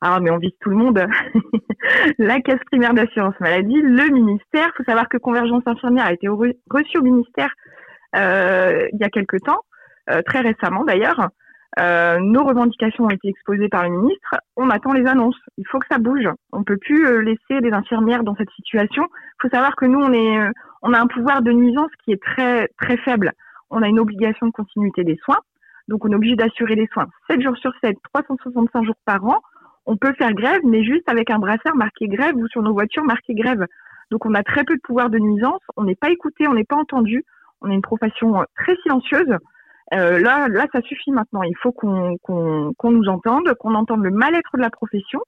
Ah, mais on vise tout le monde. La caisse primaire d'assurance maladie, le ministère. Il faut savoir que Convergence infirmière a été reçue au ministère il y a quelque temps, très récemment d'ailleurs. Nos revendications ont été exposées par le ministre. On attend les annonces. Il faut que ça bouge. On peut plus laisser des infirmières dans cette situation. Il faut savoir que nous, on a un pouvoir de nuisance qui est très très faible. On a une obligation de continuité des soins. Donc, on est obligé d'assurer les soins 7 jours sur 7, 365 jours par an. On peut faire grève, mais juste avec un brassard marqué grève ou sur nos voitures marqué grève. Donc, on a très peu de pouvoir de nuisance. On n'est pas écouté, on n'est pas entendu. On est une profession très silencieuse. Là, ça suffit maintenant. Il faut qu'on nous entende, qu'on entende le mal-être de la profession.